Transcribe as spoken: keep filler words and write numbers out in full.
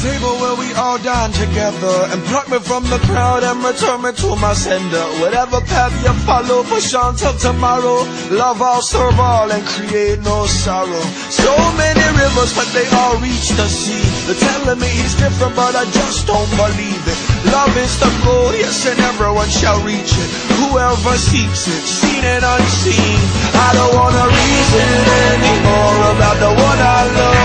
table where we all dine together, and pluck me from the crowd and return me to my sender. Whatever path you follow, push on till tomorrow. Love all, serve all, and create no sorrow. So many rivers, but they all reach the sea. They're telling me he's different, but I just don't believe it. Love is the goal, yes, and everyone shall reach it. Whoever seeks it, seen and unseen. I don't wanna reason anymore about the one I love.